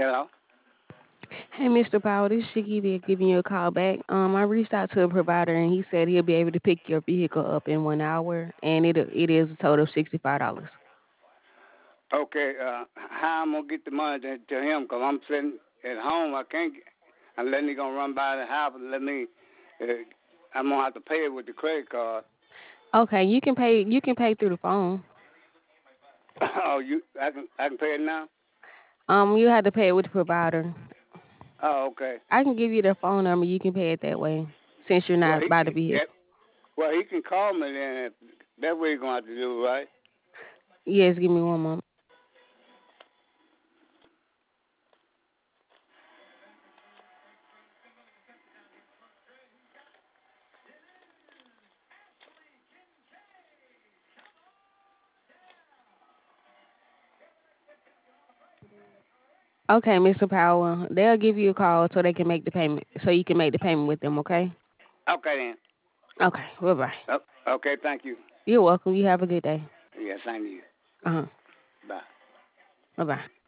Hello. Hey, Mr. Powell, this is Shakita giving you a call back. I reached out to a provider and he said he'll be able to pick your vehicle up in 1 hour, and it is a total of $65. Okay. How I'm gonna get the money to him? Cause I'm sitting at home. I can't. Unless he gonna run by the house and let me. Uh, I'm gonna have to pay it with the credit card. Okay, you can pay. You can pay through the phone. Oh, you. I can pay it now. You have to pay it with the provider. Oh, okay. I can give you the phone number. You can pay it that way since you're Well, not by the yeah. vehicle. Well, he can call me then. That's what he's gonna have to do, right? Yes, give me one moment. Okay, Mr. Powell, they'll give you a call so they can make the payment. So you can make the payment with them. Okay. Okay then. Okay. Bye bye. Okay. Thank you. You're welcome. You have a good day. Yeah. Thank you. Uh huh. Bye. Bye bye.